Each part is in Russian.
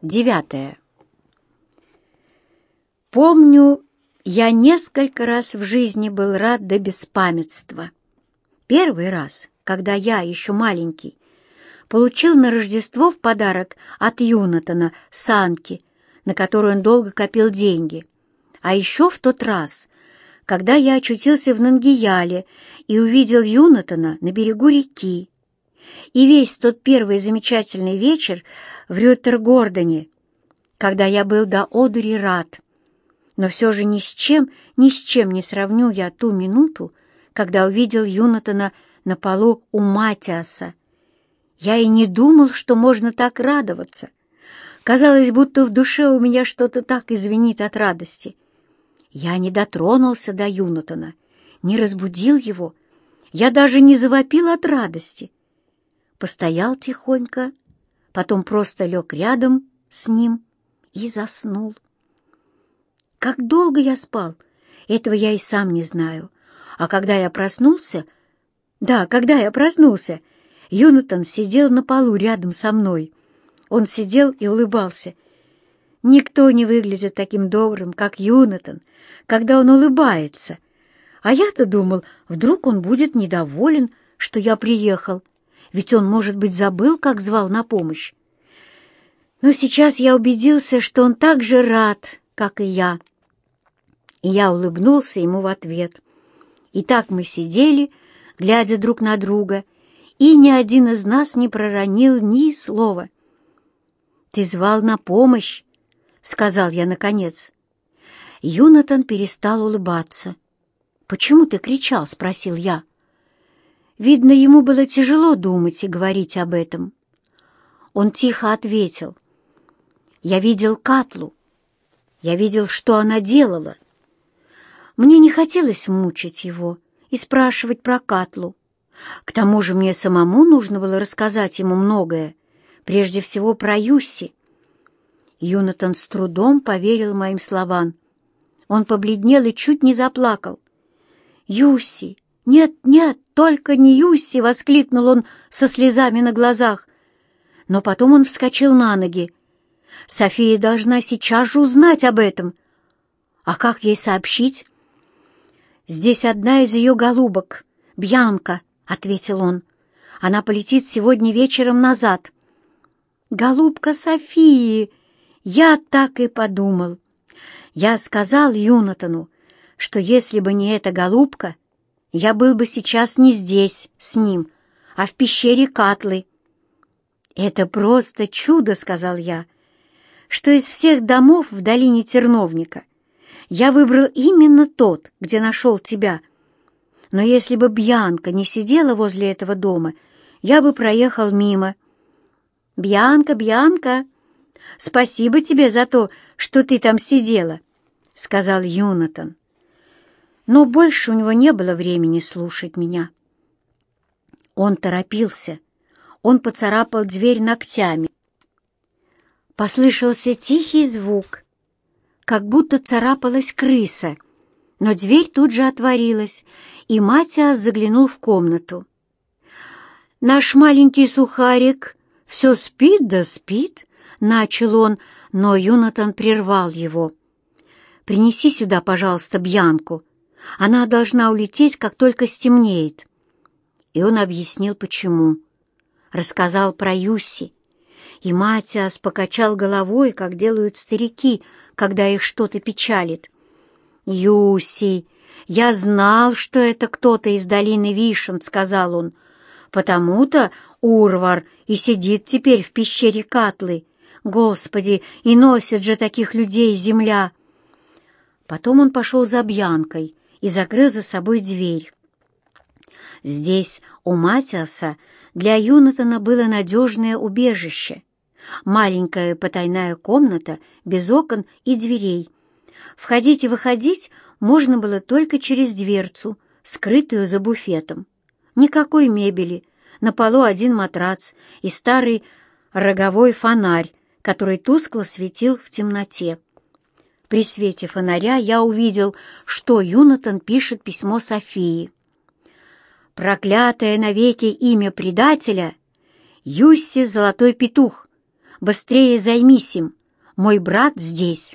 9. Помню, я несколько раз в жизни был рад до беспамятства. Первый раз, когда я, еще маленький, получил на Рождество в подарок от Юнатана санки, на которую он долго копил деньги. А еще в тот раз, когда я очутился в Нангияле и увидел Юнатана на берегу реки. И весь тот первый замечательный вечер в Рютергордене, когда я был до одури рад. Но все же ни с чем не сравню я ту минуту, когда увидел Юнатана на полу у Матиаса. Я и не думал, что можно так радоваться. Казалось, будто в душе у меня что-то так извинит от радости. Я не дотронулся до Юнатана, не разбудил его. Я даже не завопил от радости. Постоял тихонько, потом просто лег рядом с ним и заснул. Как долго я спал, этого я и сам не знаю. А когда я проснулся, Юнатан сидел на полу рядом со мной. Он сидел и улыбался. Никто не выглядит таким добрым, как Юнатан, когда он улыбается. А я-то думал, вдруг он будет недоволен, что я приехал. Ведь он, может быть, забыл, как звал на помощь. Но сейчас я убедился, что он так же рад, как и я. И я улыбнулся ему в ответ. И так мы сидели, глядя друг на друга, и ни один из нас не проронил ни слова. «Ты звал на помощь», — сказал я наконец. Юнатан перестал улыбаться. «Почему ты кричал?» — спросил я. Видно, ему было тяжело думать и говорить об этом. Он тихо ответил. «Я видел Катлу. Я видел, что она делала. Мне не хотелось мучить его и спрашивать про Катлу. К тому же мне самому нужно было рассказать ему многое, прежде всего про Юсси». Юнатан с трудом поверил моим словам. Он побледнел и чуть не заплакал. «Юсси! Нет, нет, только не Юсси!» — воскликнул он со слезами на глазах. Но потом он вскочил на ноги. «София должна сейчас же узнать об этом. А как ей сообщить?» «Здесь одна из ее голубок, Бьянка», — ответил он. «Она полетит сегодня вечером назад». «Голубка Софии!» Я так и подумал. Я сказал Юнатану, что если бы не эта голубка, я был бы сейчас не здесь с ним, а в пещере Катлы. «Это просто чудо», — сказал я, — «что из всех домов в долине Терновника я выбрал именно тот, где нашел тебя. Но если бы Бьянка не сидела возле этого дома, я бы проехал мимо». «Бьянка, Бьянка, спасибо тебе за то, что ты там сидела», — сказал Юнатан. Но больше у него не было времени слушать меня. Он торопился. Он поцарапал дверь ногтями. Послышался тихий звук, как будто царапалась крыса, но дверь тут же отворилась, и Матиас заглянул в комнату. «Наш маленький сухарик все спит да спит», — начал он, но Юнатан прервал его. «Принеси сюда, пожалуйста, Бьянку. Она должна улететь, как только стемнеет». И он объяснил, почему. Рассказал про Юсси. И Матиас покачал головой, как делают старики, когда их что-то печалит. «Юсси, я знал, что это кто-то из долины Вишен», — сказал он. «Потому-то Урвар и сидит теперь в пещере Катлы. Господи, и носит же таких людей земля!» Потом он пошел за Бьянкой и закрыл за собой дверь. Здесь, у Матиаса, для Юнатана было надежное убежище. Маленькая потайная комната без окон и дверей. Входить и выходить можно было только через дверцу, скрытую за буфетом. Никакой мебели, на полу один матрац и старый роговой фонарь, который тускло светил в темноте. При свете фонаря я увидел, что Юнатан пишет письмо Софии. «Проклятое навеки имя предателя — Юсси Золотой Петух, Быстрее займись им. Мой брат здесь».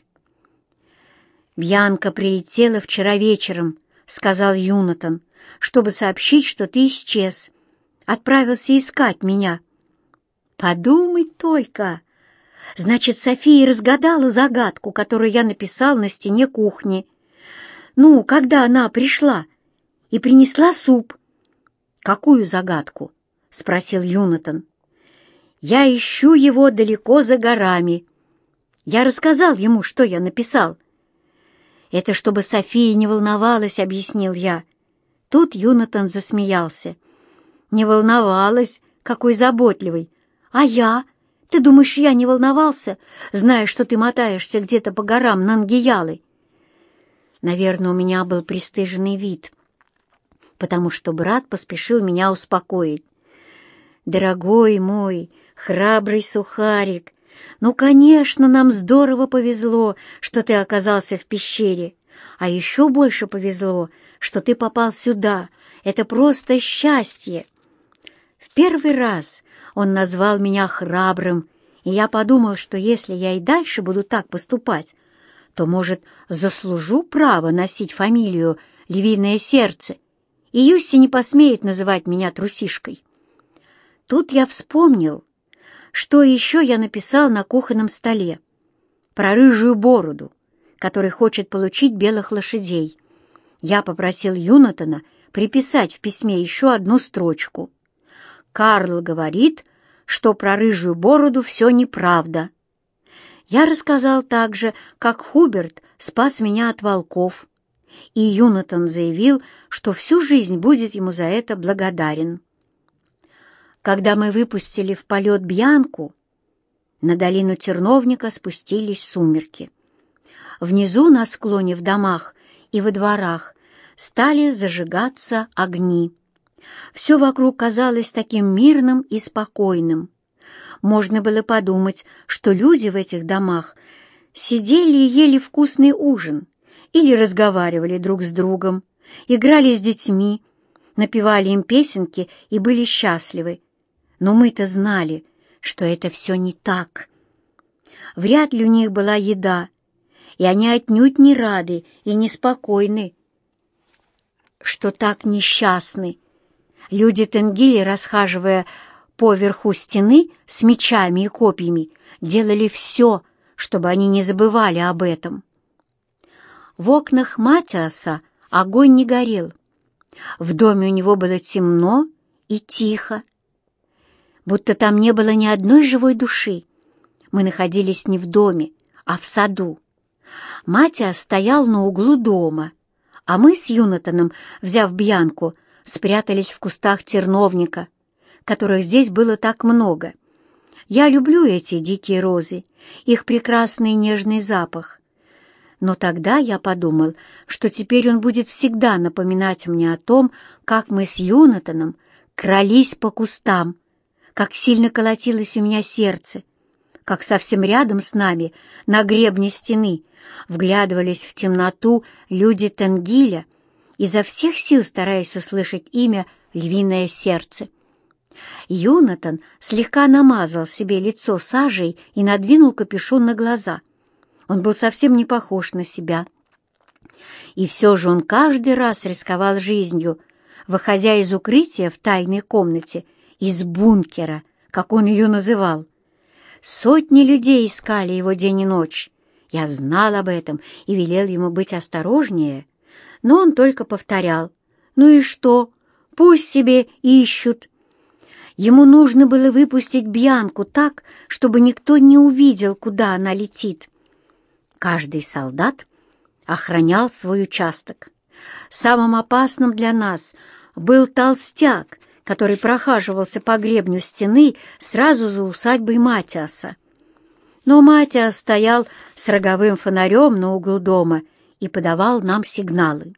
«Бьянка прилетела вчера вечером», — сказал Юнатан, «чтобы сообщить, что ты исчез. Отправился искать меня». «Подумай только! Значит, София разгадала загадку, которую я написал на стене кухни. Ну, когда она пришла и принесла суп». «Какую загадку?» — спросил Юнатан. «Я ищу его далеко за горами». Я рассказал ему, что я написал. «Это чтобы София не волновалась», — объяснил я. Тут Юнатан засмеялся. «Не волновалась? Какой заботливый! А я? Ты думаешь, я не волновался, зная, что ты мотаешься где-то по горам Нангиялы?» Наверное, у меня был пристыженный вид, потому что брат поспешил меня успокоить. «Дорогой мой, храбрый сухарик, ну, конечно, нам здорово повезло, что ты оказался в пещере, а еще больше повезло, что ты попал сюда. Это просто счастье». В первый раз он назвал меня храбрым, и я подумал, что если я и дальше буду так поступать, то, может, заслужу право носить фамилию «Львиное сердце», и Юсси не посмеет называть меня трусишкой. Тут я вспомнил, что еще я написал на кухонном столе про рыжую бороду, который хочет получить белых лошадей. Я попросил Юнатана приписать в письме еще одну строчку. «Карл говорит, что про рыжую бороду все неправда». Я рассказал также, как Хуберт спас меня от волков, и Юнатан заявил, что всю жизнь будет ему за это благодарен. Когда мы выпустили в полет Бьянку, на долину Терновника спустились сумерки. Внизу, на склоне, в домах и во дворах стали зажигаться огни. Все вокруг казалось таким мирным и спокойным. Можно было подумать, что люди в этих домах сидели и ели вкусный ужин или разговаривали друг с другом, играли с детьми, напевали им песенки и были счастливы. Но мы-то знали, что это все не так. Вряд ли у них была еда, и они отнюдь не рады и неспокойны, что так несчастны. Люди Тенгили, расхаживая по верху стены с мечами и копьями, делали все, чтобы они не забывали об этом. В окнах Матиаса огонь не горел. В доме у него было темно и тихо, будто там не было ни одной живой души. Мы находились не в доме, а в саду. Матиас стоял на углу дома, а мы с Юнатаном, взяв Бьянку, спрятались в кустах терновника, которых здесь было так много. Я люблю эти дикие розы, их прекрасный нежный запах. Но тогда я подумал, что теперь он будет всегда напоминать мне о том, как мы с Юнатаном крались по кустам, как сильно колотилось у меня сердце, как совсем рядом с нами, на гребне стены, вглядывались в темноту люди Тенгиля, изо всех сил стараясь услышать имя «Львиное сердце». Юнатан слегка намазал себе лицо сажей и надвинул капюшон на глаза. Он был совсем не похож на себя. И все же он каждый раз рисковал жизнью, выходя из укрытия в тайной комнате, из бункера, как он ее называл. Сотни людей искали его день и ночь. Я знал об этом и велел ему быть осторожнее, но он только повторял: «Ну и что? Пусть себе ищут». Ему нужно было выпустить Бьянку так, чтобы никто не увидел, куда она летит. Каждый солдат охранял свой участок. Самым опасным для нас был толстяк, который прохаживался по гребню стены сразу за усадьбой Матиаса. Но Матиас стоял с роговым фонарем на углу дома и подавал нам сигналы.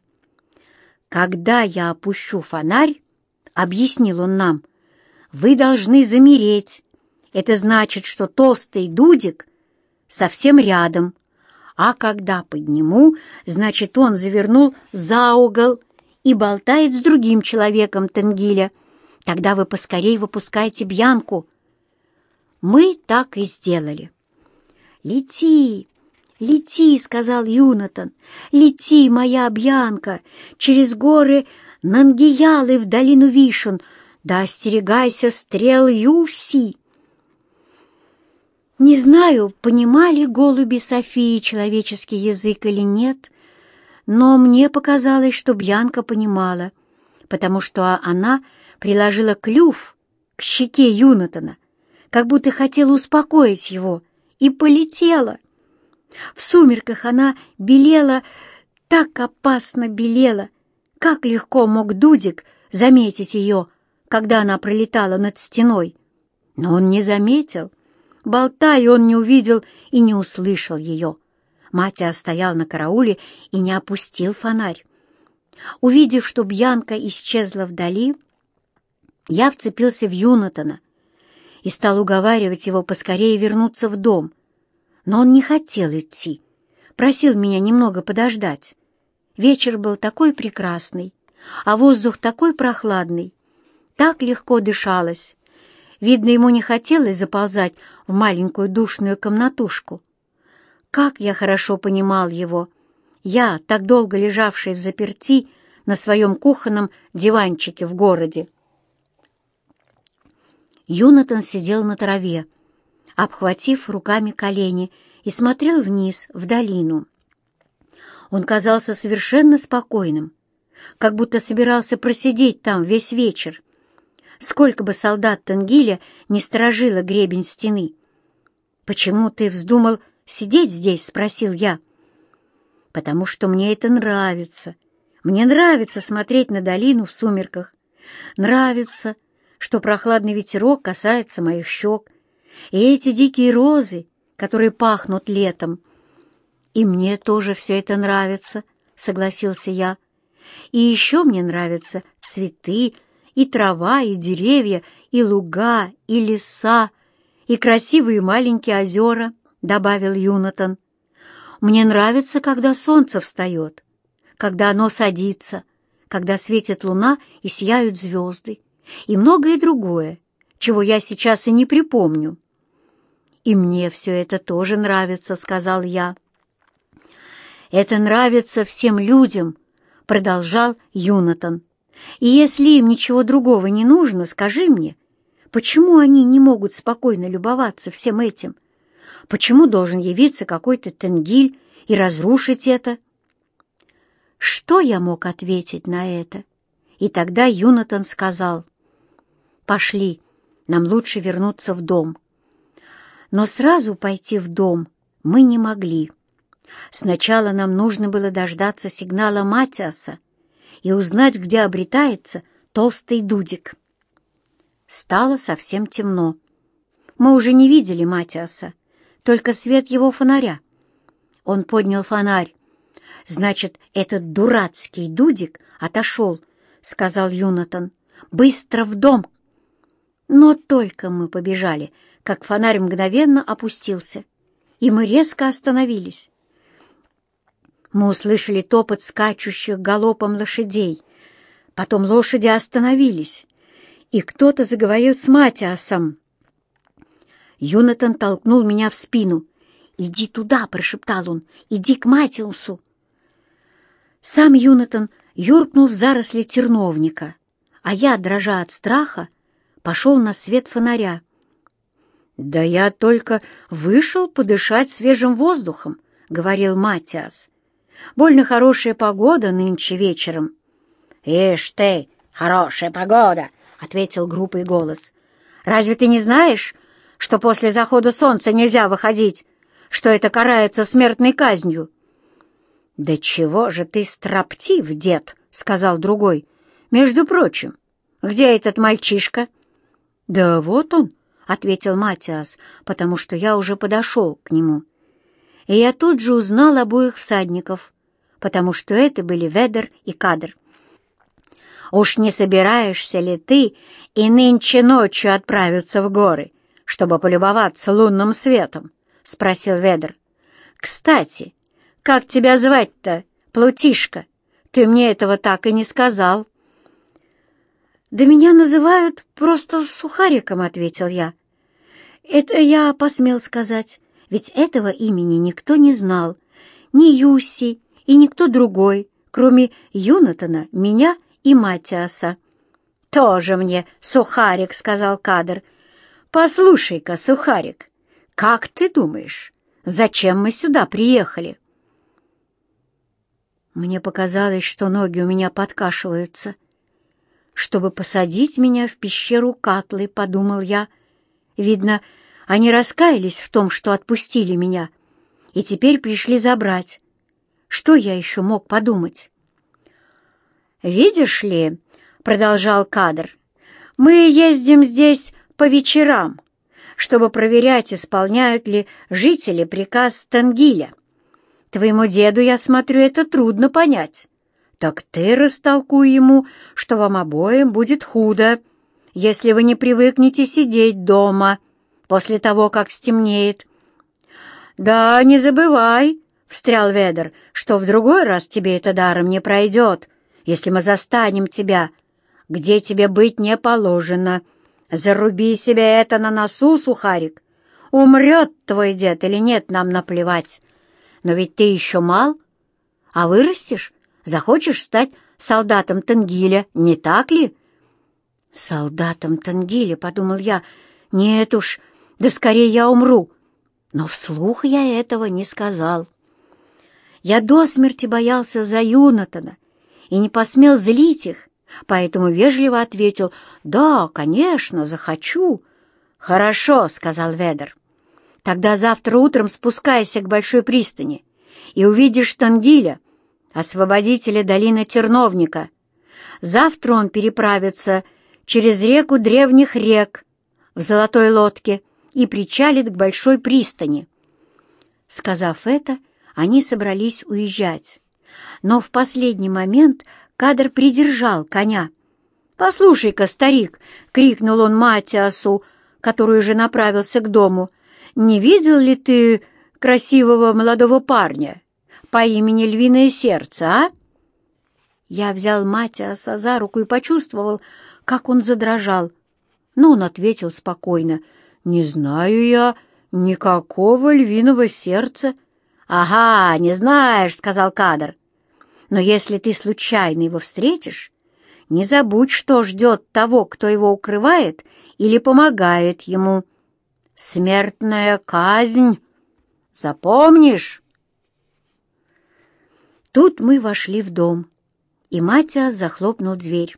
«Когда я опущу фонарь, — объяснил он нам, — вы должны замереть. Это значит, что толстый дудик совсем рядом, а когда подниму, значит, он завернул за угол и болтает с другим человеком Тенгиля. Тогда вы поскорей выпускайте Бьянку». Мы так и сделали. «Лети, лети», — сказал Юнатан, — «лети, моя Бьянка, через горы Нангиялы в долину вишен, да остерегайся стрел Юси». Не знаю, понимали голуби Софии человеческий язык или нет, но мне показалось, что Бьянка понимала, потому что она приложила клюв к щеке Юнатана, как будто хотела успокоить его, и полетела. В сумерках она белела, так опасно белела, как легко мог Дудик заметить ее, когда она пролетала над стеной. Но он не заметил. Болтая, он не увидел и не услышал ее. Матиас стоял на карауле и не опустил фонарь. Увидев, что Бьянка исчезла вдали, я вцепился в Юнатана и стал уговаривать его поскорее вернуться в дом. Но он не хотел идти, просил меня немного подождать. Вечер был такой прекрасный, а воздух такой прохладный, так легко дышалось. Видно, ему не хотелось заползать в маленькую душную комнатушку. Как я хорошо понимал его! Я, так долго лежавший взаперти на своем кухонном диванчике в городе. Юнатан сидел на траве, обхватив руками колени, и смотрел вниз, в долину. Он казался совершенно спокойным, как будто собирался просидеть там весь вечер, сколько бы солдат Тенгиля не сторожило гребень стены. «Почему ты вздумал сидеть здесь?» — спросил я. «Потому что мне это нравится. Мне нравится смотреть на долину в сумерках. Нравится, что прохладный ветерок касается моих щек, и эти дикие розы, которые пахнут летом. И мне тоже все это нравится», — согласился я. «И еще мне нравятся цветы, и трава, и деревья, и луга, и леса, и красивые маленькие озера», — добавил Юнатан. «Мне нравится, когда солнце встает, когда оно садится, когда светит луна и сияют звезды, и многое другое, чего я сейчас и не припомню». «И мне все это тоже нравится», — сказал я. «Это нравится всем людям», — продолжал Юнатан. «И если им ничего другого не нужно, скажи мне, почему они не могут спокойно любоваться всем этим? Почему должен явиться какой-то Тенгиль и разрушить это?» Что я мог ответить на это? И тогда Юнатан сказал: «Пошли, нам лучше вернуться в дом». Но сразу пойти в дом мы не могли. Сначала нам нужно было дождаться сигнала Матиаса и узнать, где обретается толстый Дудик. Стало совсем темно. Мы уже не видели Матиаса, только свет его фонаря. Он поднял фонарь. «Значит, этот дурацкий Дудик отошел», — сказал Юнатан. «Быстро в дом!» Но только мы побежали, как фонарь мгновенно опустился, и мы резко остановились. Мы услышали топот скачущих галопом лошадей. Потом лошади остановились, и кто-то заговорил с Матиасом. Юнатан толкнул меня в спину. «Иди туда!» — прошептал он. «Иди к Матиусу!» Сам Юнатан юркнул в заросли терновника, а я, дрожа от страха, пошел на свет фонаря. «Да я только вышел подышать свежим воздухом», — говорил Матиас. «Больно хорошая погода нынче вечером». «Ишь ты, хорошая погода», — ответил грубый голос. «Разве ты не знаешь, что после захода солнца нельзя выходить, что это карается смертной казнью?» «Да чего же ты строптив, дед», — сказал другой. «Между прочим, где этот мальчишка?» «Да вот он», — ответил Матиас, потому что я уже подошел к нему. И я тут же узнал обоих всадников, потому что это были Ведер и Кадр. «Уж не собираешься ли ты и нынче ночью отправиться в горы, чтобы полюбоваться лунным светом?» — спросил Ведер. «Кстати, как тебя звать-то, Плутишка? Ты мне этого так и не сказал». «Да меня называют просто Сухариком», — ответил я. Это я посмел сказать, ведь этого имени никто не знал, ни Юсси и никто другой, кроме Юнатана, меня и Матиаса. «Тоже мне сухарик», — сказал Кадр. «Послушай-ка, сухарик, как ты думаешь, зачем мы сюда приехали?» Мне показалось, что ноги у меня подкашиваются. «Чтобы посадить меня в пещеру Катлы», — подумал я. Видно, они раскаялись в том, что отпустили меня, и теперь пришли забрать. Что я еще мог подумать? «Видишь ли, — продолжал Кадр, — мы ездим здесь по вечерам, чтобы проверять, исполняют ли жители приказ Тенгиля. Твоему деду, я смотрю, это трудно понять. Так ты растолкуй ему, что вам обоим будет худо, если вы не привыкнете сидеть дома после того, как стемнеет». «Да, не забывай, — встрял Ведер, — что в другой раз тебе это даром не пройдет, если мы застанем тебя, где тебе быть не положено. Заруби себе это на носу, сухарик. Умрет твой дед или нет, нам наплевать. Но ведь ты еще мал, а вырастешь, захочешь стать солдатом Тенгиля, не так ли?» «Солдатом Тенгиля», — подумал я, — «нет уж, да скорее я умру». Но вслух я этого не сказал. Я до смерти боялся за Юнатана и не посмел злить их, поэтому вежливо ответил: «Да, конечно, захочу». «Хорошо», — сказал Ведер. «Тогда завтра утром спускайся к большой пристани и увидишь Тенгиля, освободителя долины Терновника. Завтра он переправится через реку древних рек в золотой лодке и причалит к большой пристани». Сказав это, они собрались уезжать. Но в последний момент Кадр придержал коня. «Послушай-ка, старик!» — крикнул он Матиасу, который уже направился к дому. «Не видел ли ты красивого молодого парня по имени Львиное Сердце, а?» Я взял Матиаса за руку и почувствовал, как он задрожал. Но он ответил спокойно: «Не знаю я никакого львиного сердца». «Ага, не знаешь», — сказал Кадр. «Но если ты случайно его встретишь, не забудь, что ждет того, кто его укрывает или помогает ему. Смертная казнь. Запомнишь?» Тут мы вошли в дом, и Матиас захлопнул дверь.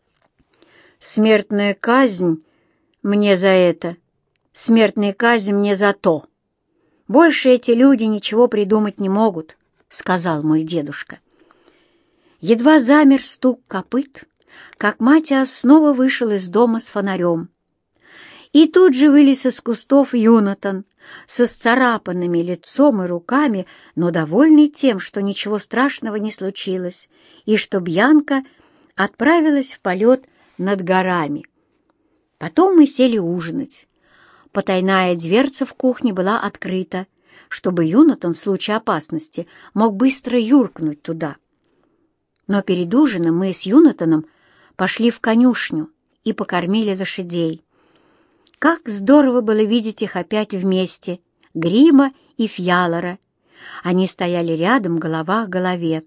«Смертная казнь мне за это, смертная казнь мне за то. Больше эти люди ничего придумать не могут», — сказал мой дедушка. Едва замер стук копыт, как Матиас снова вышел из дома с фонарем. И тут же вылез из кустов Юнатан со сцарапанными лицом и руками, но довольный тем, что ничего страшного не случилось, и что Бьянка отправилась в полет над горами. Потом мы сели ужинать. Потайная дверца в кухне была открыта, чтобы Юнатан в случае опасности мог быстро юркнуть туда. Но перед ужином мы с Юнатаном пошли в конюшню и покормили лошадей. Как здорово было видеть их опять вместе, Грима и Фьялора. Они стояли рядом, голова к голове.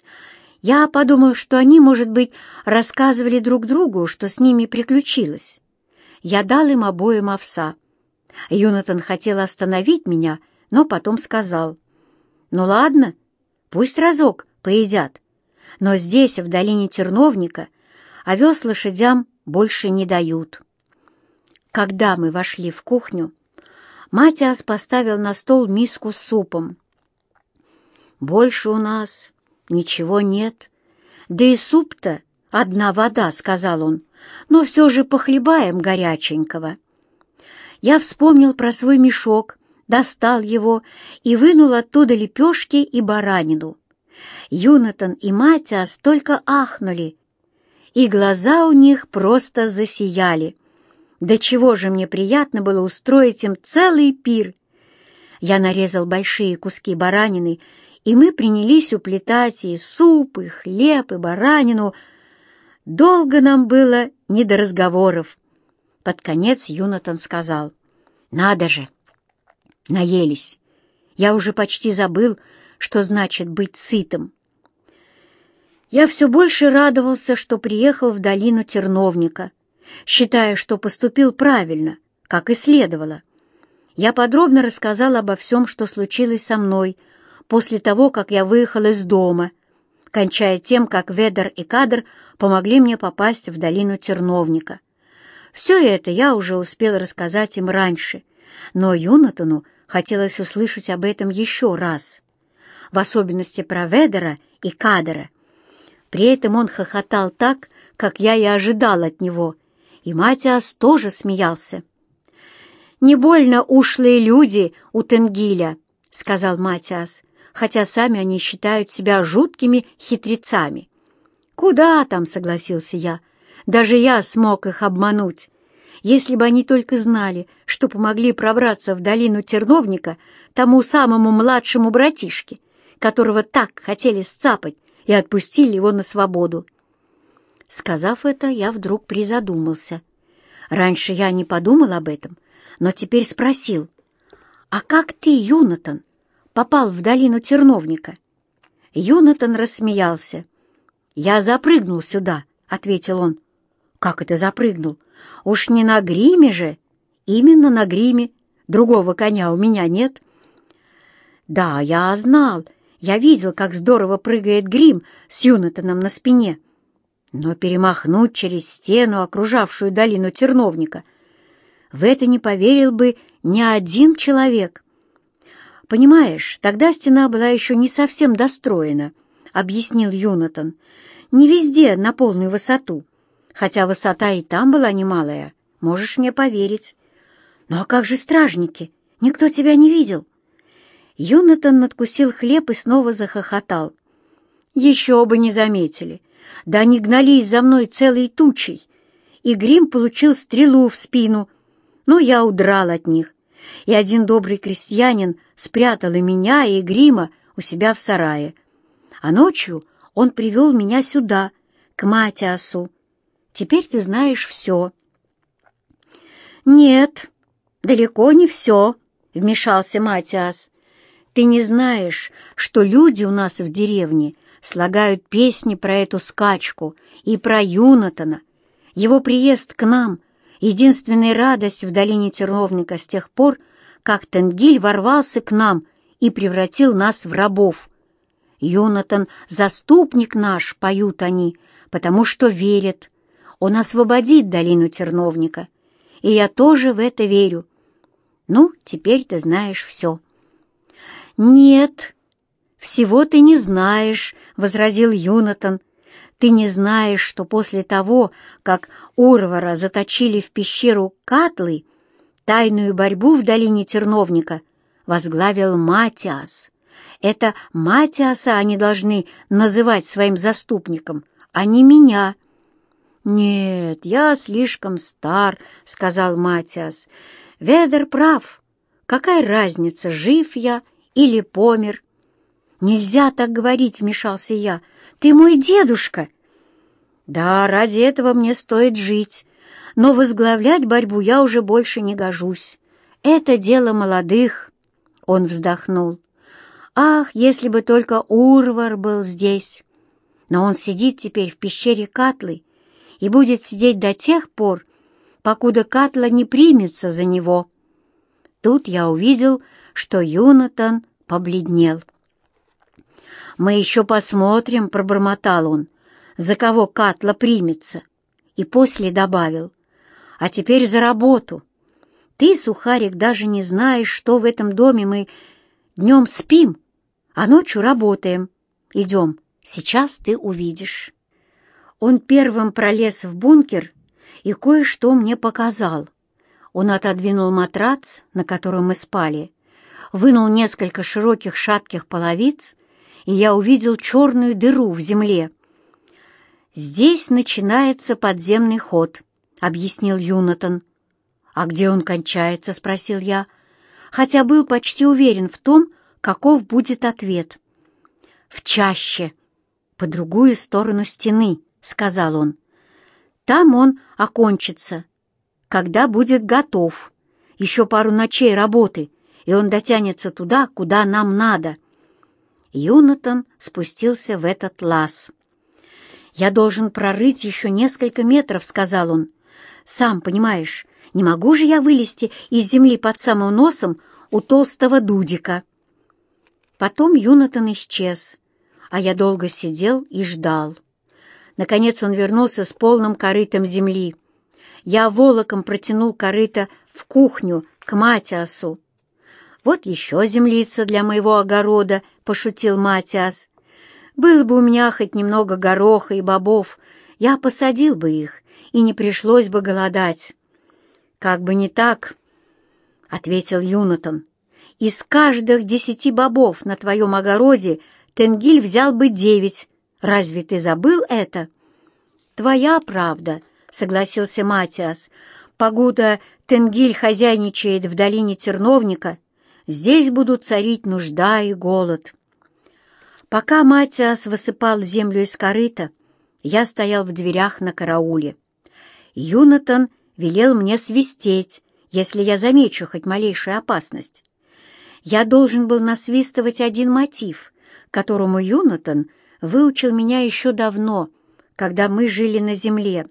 Я подумал, что они, может быть, рассказывали друг другу, что с ними приключилось. Я дал им обоим овса. Юнатан хотел остановить меня, но потом сказал: «Ну ладно, пусть разок поедят, но здесь, в долине Терновника, овес лошадям больше не дают». Когда мы вошли в кухню, Матиас поставил на стол миску с супом. «Больше у нас ничего нет, да и суп-то одна вода», — сказал он, «но все же похлебаем горяченького». Я вспомнил про свой мешок, достал его и вынул оттуда лепешки и баранину. Юнатан и Матиас только ахнули, и глаза у них просто засияли. До чего же мне приятно было устроить им целый пир. Я нарезал большие куски баранины, и мы принялись уплетать и суп, и хлеб, и баранину. Долго нам было не до разговоров. Под конец Юнатан сказал: Надо же! Наелись. Я уже почти забыл, что значит быть сытым. Я все больше радовался, что приехал в долину Терновника, считая, что поступил правильно, как и следовало. Я подробно рассказал обо всем, что случилось со мной после того, как я выехал из дома, кончая тем, как Ведер и Кадр помогли мне попасть в долину Терновника. Все это я уже успел рассказать им раньше, но Юнатану хотелось услышать об этом еще раз, в особенности про Ведера и Кадра. При этом он хохотал так, как я и ожидал от него, и Матиас тоже смеялся. «Не больно ушлые люди у Тенгиля», — сказал Матиас, хотя сами они считают себя жуткими хитрецами. «Куда там?» — согласился я. «Даже я смог их обмануть. Если бы они только знали, что помогли пробраться в долину Терновника тому самому младшему братишке, которого так хотели сцапать, и отпустили его на свободу». Сказав это, я вдруг призадумался. Раньше я не подумал об этом, но теперь спросил: «А как ты, Юнатан, попал в долину Терновника?» Юнатан рассмеялся. «Я запрыгнул сюда», — ответил он. «Как это запрыгнул? Уж не на гриме же?» «Именно на гриме. Другого коня у меня нет». «Да, я знал. Я видел, как здорово прыгает грим с Юнатаном на спине. Но перемахнуть через стену, окружавшую долину Терновника, в это не поверил бы ни один человек. Понимаешь, тогда стена была еще не совсем достроена», — объяснил Юнатан. «Не везде на полную высоту, хотя высота и там была немалая, можешь мне поверить». «Ну а как же стражники? Никто тебя не видел?» Юнатан надкусил хлеб и снова захохотал. «Еще бы не заметили. Да они гнались за мной целой тучей, и грим получил стрелу в спину. Но я удрал от них, и один добрый крестьянин спрятал и меня, и грима у себя в сарае. А ночью он привел меня сюда, к Матиасу. Теперь ты знаешь все». «Нет, далеко не все», — вмешался Матиас. «Ты не знаешь, что люди у нас в деревне слагают песни про эту скачку и про Юнатана. Его приезд к нам — единственная радость в долине Терновника с тех пор, как Тенгиль ворвался к нам и превратил нас в рабов. Юнатан — заступник наш, поют они, потому что верят. Он освободит долину Терновника, и я тоже в это верю. Ну, теперь ты знаешь все». «Нет, всего ты не знаешь», — возразил Юнатан. «Ты не знаешь, что после того, как Урвара заточили в пещеру Катлы, тайную борьбу в долине Терновника возглавил Матиас. Это Матиаса они должны называть своим заступником, а не меня». «Нет, я слишком стар», — сказал Матиас. «Ведер прав. Какая разница, жив я или помер?» «Нельзя так говорить», — вмешался я. «Ты мой дедушка». «Да, ради этого мне стоит жить, но возглавлять борьбу я уже больше не гожусь. Это дело молодых», — он вздохнул. «Ах, если бы только Урвар был здесь! Но он сидит теперь в пещере Катлы и будет сидеть до тех пор, покуда Катла не примется за него». Тут я увидел, что Юнатан побледнел. «Мы еще посмотрим», — пробормотал он, — «за кого Катла примется», и после добавил: «А теперь за работу. Ты, Сухарик, даже не знаешь, что в этом доме мы днем спим, а ночью работаем. Идем, сейчас ты увидишь». Он первым пролез в бункер и кое-что мне показал. Он отодвинул матрац, на котором мы спали, вынул несколько широких шатких половиц, и я увидел черную дыру в земле. «Здесь начинается подземный ход», — объяснил Юнатан. «А где он кончается?» — спросил я, хотя был почти уверен в том, каков будет ответ. «В чаще, по другую сторону стены», — сказал он. «Там он окончится, когда будет готов, Еще пару ночей работы, и он дотянется туда, куда нам надо». Юнатан спустился в этот лаз. «Я должен прорыть еще несколько метров», — сказал он. «Сам понимаешь, не могу же я вылезти из земли под самым носом у толстого дудика». Потом Юнатан исчез, а я долго сидел и ждал. Наконец он вернулся с полным корытом земли. Я волоком протянул корыто в кухню к Матиасу. «Вот еще землица для моего огорода», — пошутил Матиас. «Было бы у меня хоть немного гороха и бобов, я посадил бы их, и не пришлось бы голодать». «Как бы не так», — ответил Юнатан. «Из каждых 10 бобов на твоем огороде Тенгиль взял бы 9. Разве ты забыл это?» «Твоя правда», — согласился Матиас. «Покуда Тенгиль хозяйничает в долине Терновника, здесь будут царить нужда и голод». Пока Матиас высыпал землю из корыта, я стоял в дверях на карауле. Юнатан велел мне свистеть, если я замечу хоть малейшую опасность. Я должен был насвистывать один мотив, которому Юнатан выучил меня еще давно, когда мы жили на земле.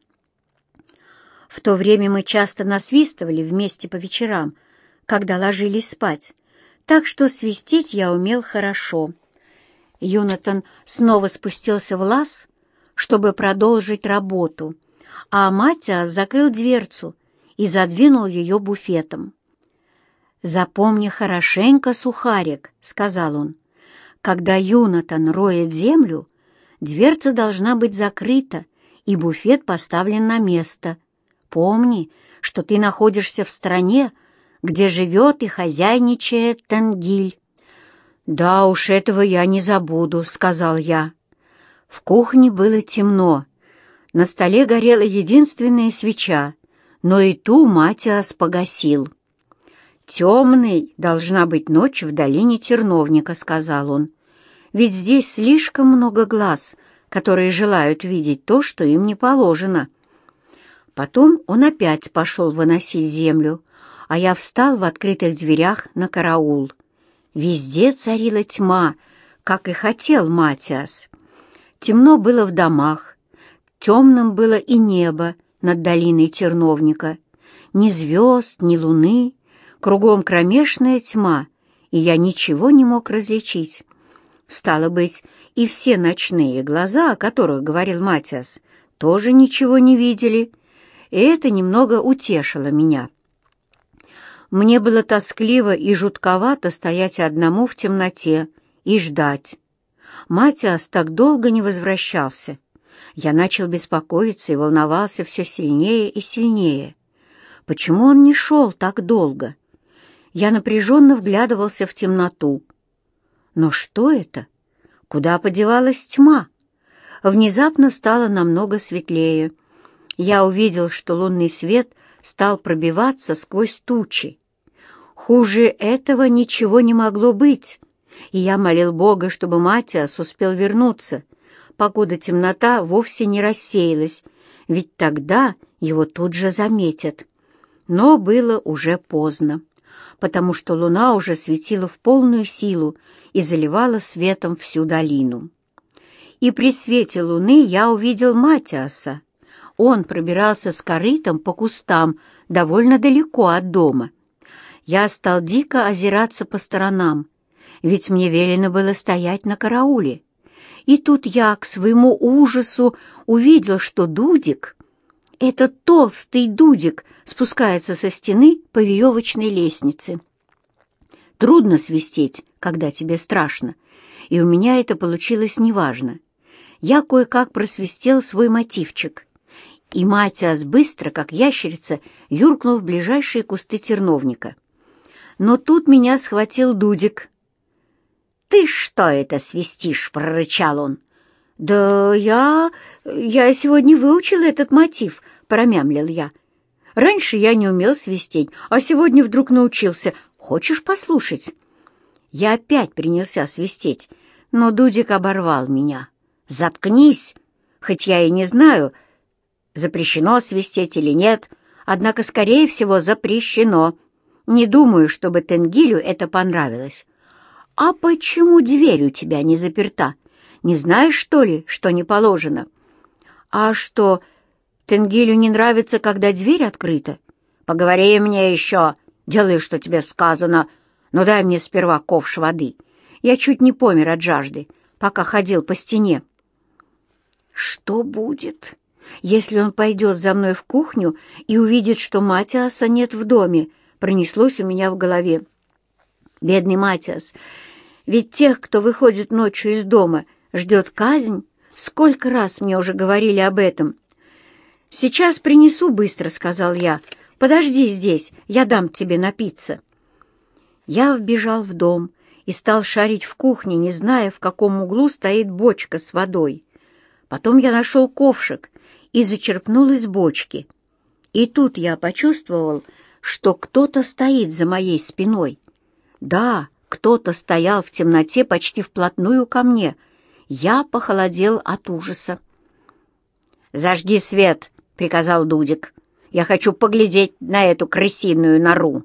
В то время мы часто насвистывали вместе по вечерам, когда ложились спать, так что свистеть я умел хорошо. Юнатан снова спустился в лаз, чтобы продолжить работу, а Матиас закрыл дверцу и задвинул ее буфетом. «Запомни хорошенько, сухарик», — сказал он. «Когда Юнатан роет землю, дверца должна быть закрыта и буфет поставлен на место. Помни, что ты находишься в стране, где живет и хозяйничает Тенгиль». «Да уж, этого я не забуду», — сказал я. В кухне было темно. На столе горела единственная свеча, но и ту Матиас погасил. «Темной должна быть ночь в долине Терновника», — сказал он. «Ведь здесь слишком много глаз, которые желают видеть то, что им не положено». Потом он опять пошел выносить землю, а я встал в открытых дверях на караул. Везде царила тьма, как и хотел Матиас. Темно было в домах, темным было и небо над долиной Терновника. Ни звезд, ни луны, кругом кромешная тьма, и я ничего не мог различить. Стало быть, и все ночные глаза, о которых говорил Матиас, тоже ничего не видели, и это немного утешило меня. Мне было тоскливо и жутковато стоять одному в темноте и ждать. Матиас так долго не возвращался. Я начал беспокоиться и волновался все сильнее и сильнее. Почему он не шел так долго? Я напряженно вглядывался в темноту. Но что это? Куда подевалась тьма? Внезапно стало намного светлее. Я увидел, что лунный свет стал пробиваться сквозь тучи. Хуже этого ничего не могло быть, и я молил Бога, чтобы Матиас успел вернуться, покуда темнота вовсе не рассеялась, ведь тогда его тут же заметят. Но было уже поздно, потому что луна уже светила в полную силу и заливала светом всю долину. И при свете луны я увидел Матиаса. Он пробирался с корытом по кустам довольно далеко от дома. Я стал дико озираться по сторонам, ведь мне велено было стоять на карауле. И тут я, к своему ужасу, увидел, что Дудик, этот толстый Дудик, спускается со стены по веревочной лестнице. Трудно свистеть, когда тебе страшно, и у меня это получилось неважно. Я кое-как просвистел свой мотивчик, и Матиас быстро, как ящерица, юркнул в ближайшие кусты терновника. Но тут меня схватил Дудик. «Ты что это свистишь?» — прорычал он. «Да я сегодня выучил этот мотив», — промямлил я. «Раньше я не умел свистеть, а сегодня вдруг научился. Хочешь послушать?» Я опять принялся свистеть, но Дудик оборвал меня. «Заткнись! Хоть я и не знаю, запрещено свистеть или нет, однако, скорее всего, запрещено. Не думаю, чтобы Тенгилю это понравилось. А почему дверь у тебя не заперта? Не знаешь, что ли, что не положено? А что, Тенгилю не нравится, когда дверь открыта? Поговори мне еще, делай, что тебе сказано, но дай мне сперва ковш воды. Я чуть не помер от жажды, пока ходил по стене. Что будет, если он пойдет за мной в кухню и увидит, что Матиаса нет в доме? Пронеслось у меня в голове. Бедный Матиас, ведь тех, кто выходит ночью из дома, ждет казнь. Сколько раз мне уже говорили об этом. «Сейчас принесу быстро», — сказал я. «Подожди здесь, я дам тебе напиться». Я вбежал в дом и стал шарить в кухне, не зная, в каком углу стоит бочка с водой. Потом я нашел ковшик и зачерпнул из бочки. И тут я почувствовал, что кто-то стоит за моей спиной. Да, кто-то стоял в темноте почти вплотную ко мне. Я похолодел от ужаса. «Зажги свет», — приказал Дудик. «Я хочу поглядеть на эту крысиную нору».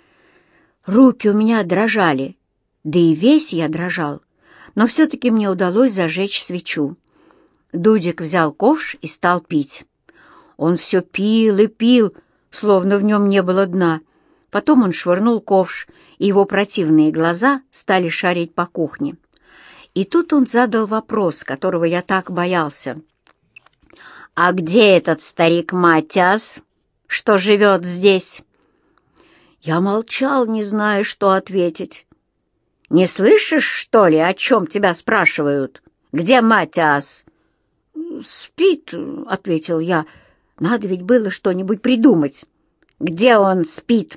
Руки у меня дрожали, да и весь я дрожал, но все-таки мне удалось зажечь свечу. Дудик взял ковш и стал пить. Он все пил и пил, словно в нем не было дна. Потом он швырнул ковш, и его противные глаза стали шарить по кухне. И тут он задал вопрос, которого я так боялся. «А где этот старик Матиас, что живет здесь?» Я молчал, не зная, что ответить. «Не слышишь, что ли, о чем тебя спрашивают? Где Матиас?» «Спит», — ответил я. «Надо ведь было что-нибудь придумать». «Где он спит?»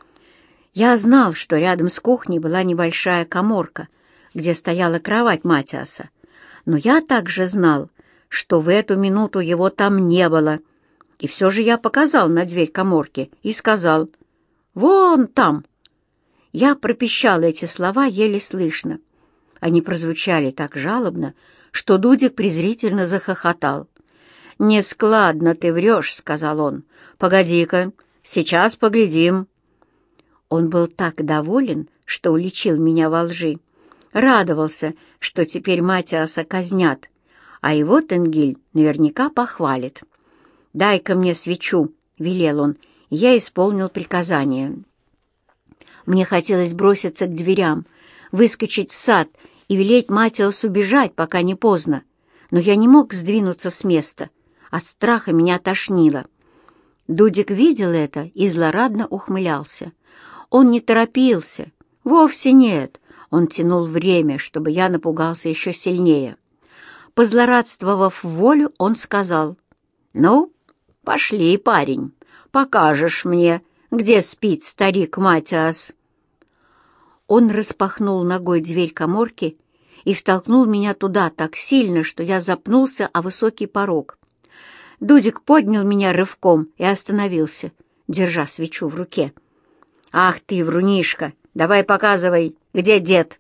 Я знал, что рядом с кухней была небольшая каморка, где стояла кровать Матиаса. Но я также знал, что в эту минуту его там не было. И все же я показал на дверь каморки и сказал: «Вон там!» Я пропищал эти слова еле слышно. Они прозвучали так жалобно, что Дудик презрительно захохотал. «Нескладно ты врешь», — сказал он. «Погоди-ка, сейчас поглядим». Он был так доволен, что уличил меня во лжи. Радовался, что теперь Матиаса казнят, а его Тенгиль наверняка похвалит. «Дай-ка мне свечу», — велел он, и я исполнил приказание. Мне хотелось броситься к дверям, выскочить в сад и велеть Матиасу бежать, пока не поздно, но я не мог сдвинуться с места. От страха меня тошнило. Дудик видел это и злорадно ухмылялся. Он не торопился. Вовсе нет. Он тянул время, чтобы я напугался еще сильнее. Позлорадствовав в волю, он сказал: «Ну, пошли, парень, покажешь мне, где спит старик Матиас». Он распахнул ногой дверь каморки и втолкнул меня туда так сильно, что я запнулся о высокий порог. Дудик поднял меня рывком и остановился, держа свечу в руке. «Ах ты, врунишка! Давай показывай, где дед!»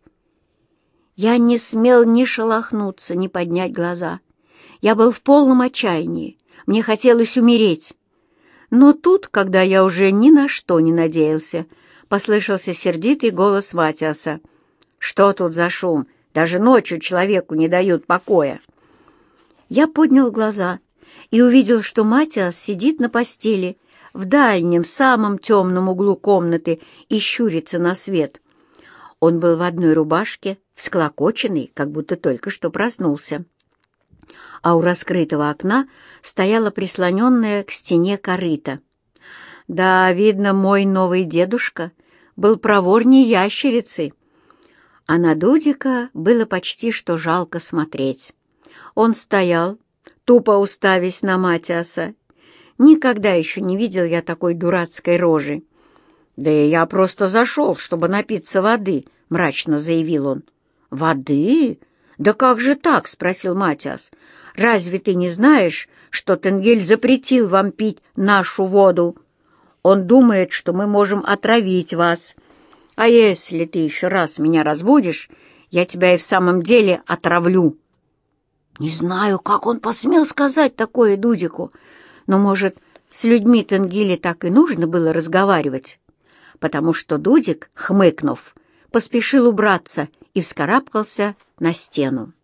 Я не смел ни шелохнуться, ни поднять глаза. Я был в полном отчаянии. Мне хотелось умереть. Но тут, когда я уже ни на что не надеялся, послышался сердитый голос Матиаса. «Что тут за шум? Даже ночью человеку не дают покоя». Я поднял глаза и увидел, что Матиас сидит на постели в дальнем, самом темном углу комнаты и щурится на свет. Он был в одной рубашке, всклокоченный, как будто только что проснулся. А у раскрытого окна стояла прислоненная к стене корыта. Да, видно, мой новый дедушка был проворнее ящерицы. А на Дудика было почти что жалко смотреть. Он стоял, тупо уставясь на Матиаса. Никогда еще не видел я такой дурацкой рожи. «Да и я просто зашел, чтобы напиться воды», — мрачно заявил он. «Воды? Да как же так?» — спросил Матиас. «Разве ты не знаешь, что Тенгель запретил вам пить нашу воду? Он думает, что мы можем отравить вас. А если ты еще раз меня разбудишь, я тебя и в самом деле отравлю». Не знаю, как он посмел сказать такое Дудику, но, может, с людьми Тенгиля так и нужно было разговаривать. потому что Дудик, хмыкнув, поспешил убраться и вскарабкался на стену.